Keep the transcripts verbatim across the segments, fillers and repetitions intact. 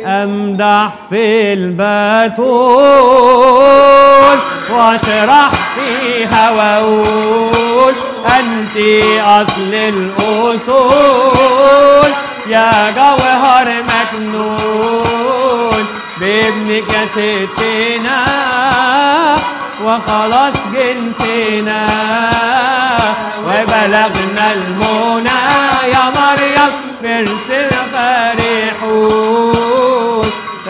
أمدح في البتول واشرح فيها وأقول أنت أصل الأصول يا جوهر مكنون بابنك ستنا وخلاص جنسنا وبلغنا المنى يا مريم مرسل فرحون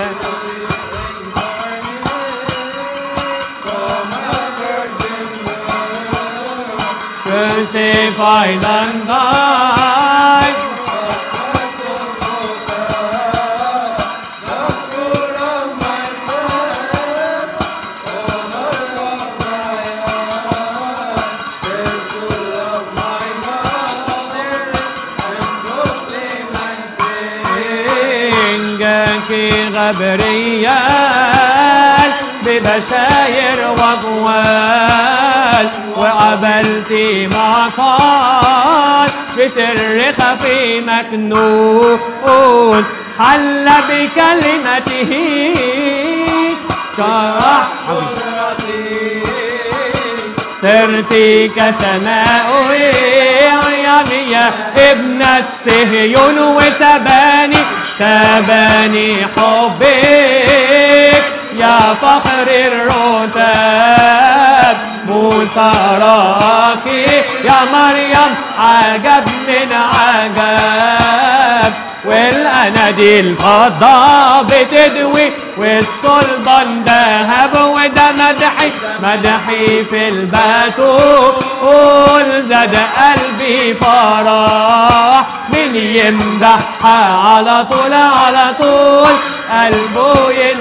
crucified and died غبريال ببشاير وأقوال وقبلتي معقال بسر خفي مكنون حل بكلمته شرح سرتي كسماء يا ابنة صهيون وتباني تباني حبك يا فخر الرتاب موسى راكي يا مريم عجب من عجب والأناديل الفضة بتدوي والصلبان ذهب وده مدحي مدحي في البتول زاد قلبي فرح من يمدحها على طول على طول قلبه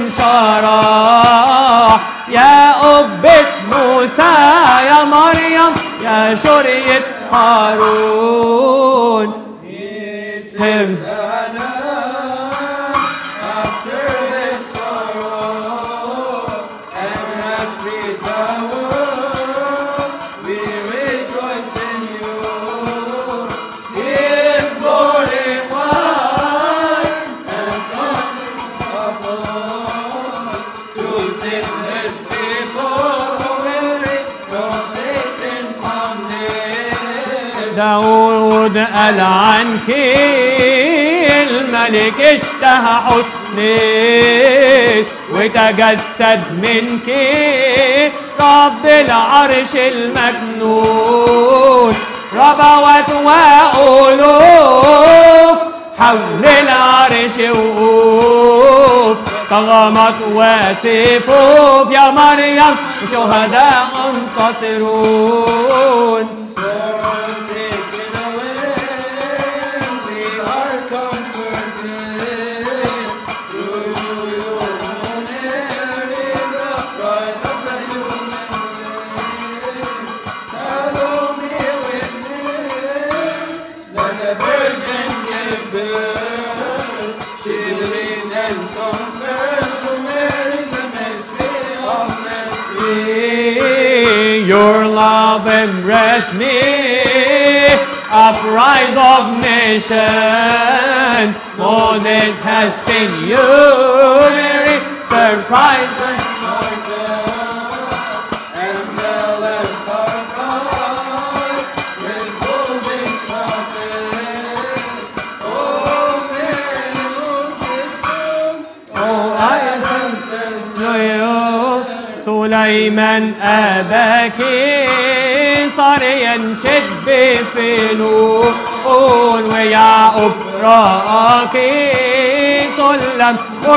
ينشرح يا أبة موسى يا مريم يا شرية هارون داود قال عنك الملك اشتهى حسنك وتجسد منك رب العرش المكنون ربوات وألوف حول العرش وقوف طغمت وسيفوف يا مريم شهداء منتصرون Your love embraced me, uprise of nations. Moses has seen you, Mary, surprised and and the left are gone with golden crosses. Oh, Mary, oh, I confess to you. سليمان أباك صار ينشد بفنون ويعقوب رآك سلم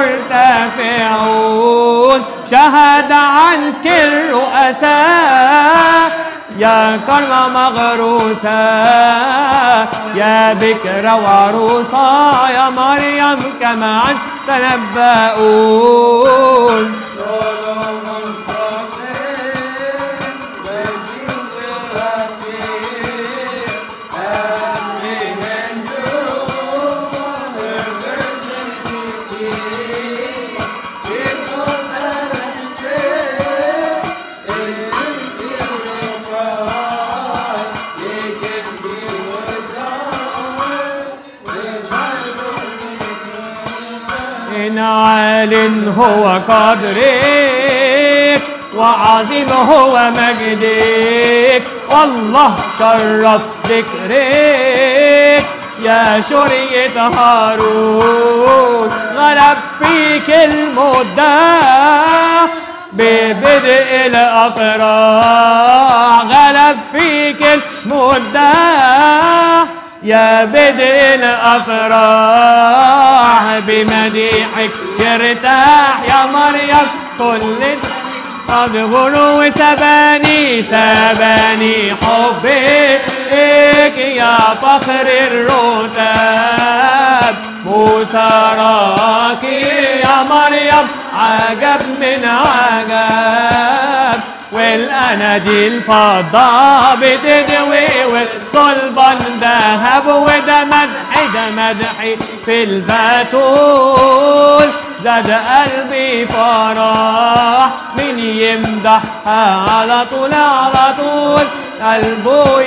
مرتفعون شهد عنك الرؤساء يا كرمة مغروسة يا بكرة وعروسة يا مريم كما عنك تنبؤون عال هو قدرك وعظيم هو مجدك، والله شرف ذكرك يا شرية هارون. غلب فيك المدة ببدء الأفراح، غلب فيك المدة يا بدء الأفراح، بمديحك يرتاح يا مريم كل أظهر وتباني تباني حبك يا فخر الرتاب. موسى راكي يا مريم عجب من عجب، والأناديل فضة بتدوي والصلبان ذهب، وده مدحي ده مدحي في البتول. زاد قلبي فرح من يمدحها على طول على طول قلبه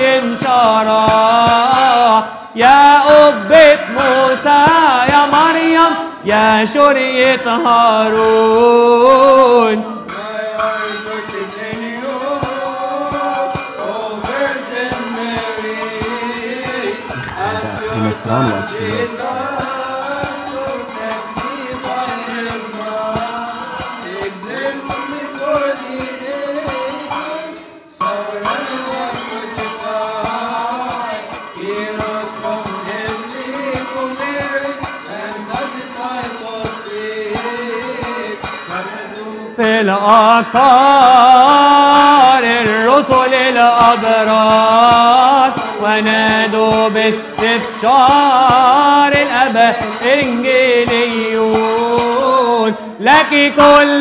ينشرح. يا قبة موسى يا مريم يا شرية هارون. في الأقطار الرسل الأبرار ونادوا باستبشار الأباء الإنجيليون. لك كل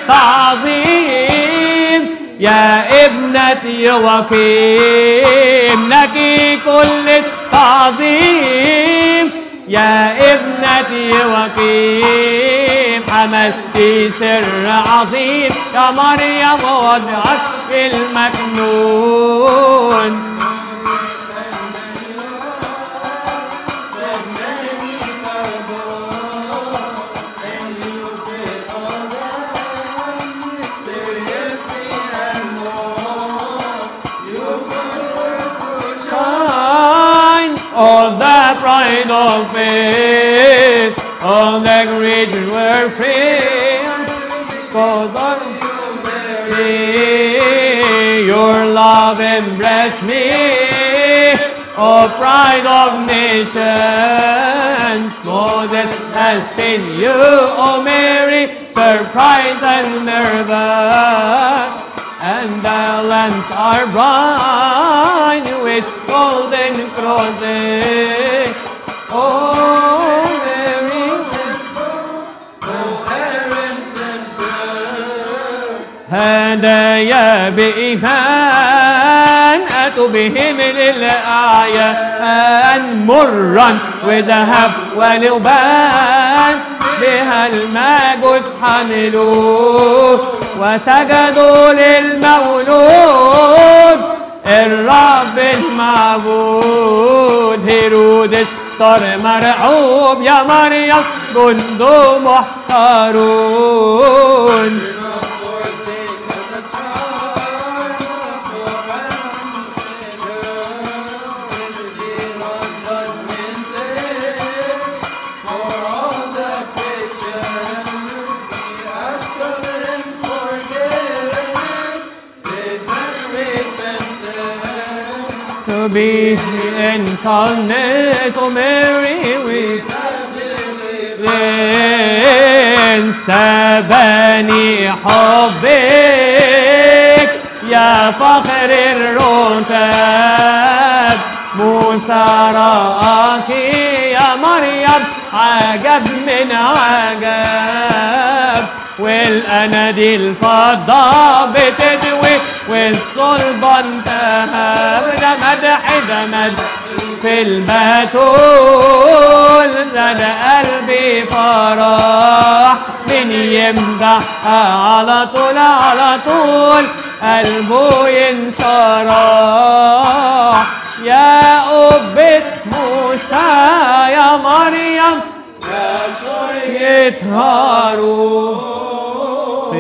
التعظيم يا ابنتي وكيم، لك كل التعظيم يا ابنتي وكيم. حملتي سر عظيم يا مريم وضعت في المكنون. All the pride of faith, all the creatures were filled, for your love embraced me, oh pride of nations. Moses has seen you, oh Mary, surprise and nervous, and the lamps are bright with golden crosses. Oh, Mary, هدايا بإيمان أتوا بهم للأعيان، مرا وذهب ولبان بها المجوس حملوه، وسجدوا للمولود الرب المعبود. هيرودس صار مرعوب يا مريم جنده محتارون. To be incarnate, oh Mary, we then سباني حبك يا فخر الرتاب. موسى رآك يا مريم عجب من عجب، والأناديل فضة بتدوي والصلبان ذهب. ده مدح ده مدح في البتول، زاد قلبي فرح من يمدحها على طول على طول قلبه ينشرح. يا قبة موسى يا مريم يا شرية يسهروا